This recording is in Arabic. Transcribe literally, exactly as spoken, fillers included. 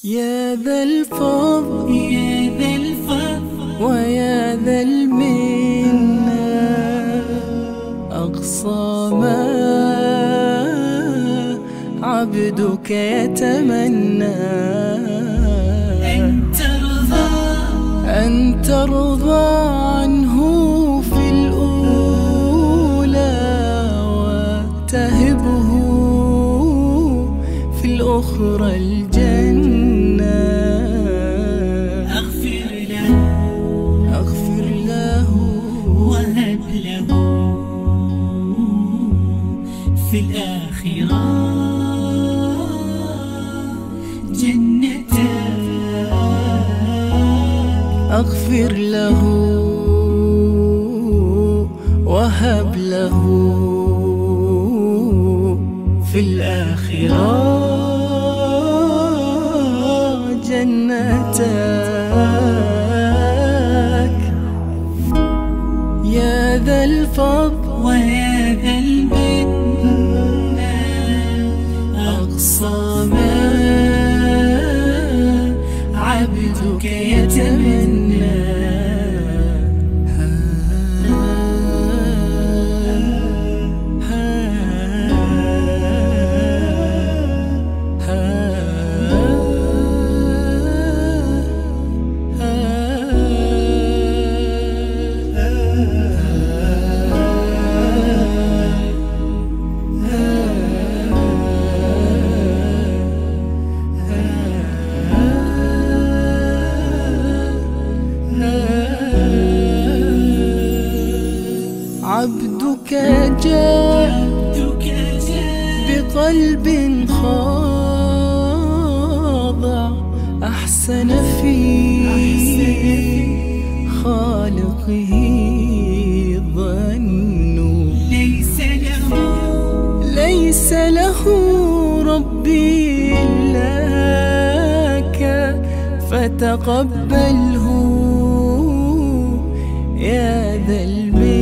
يا ذا الفضل يا ذا الفضل ويا ذا المنة، أقصى ما عبدك يتمنى أن ترضى أن ترضى عنه في الأولى وتهبه في الأخرى الجنة. أغفر له أغفر له وهب له في الآخرة جنتك. أغفر له وهب له في الآخرة جنتك. يا ذا الفضل ويا ذا المنة، أقصى ما عبدك يتمنى. عبدك جاء بقلب خاضع، أحسن في خالقه ظنوا. ليس له ليس له ربي إلاك، فتقبله يا ذا المنة.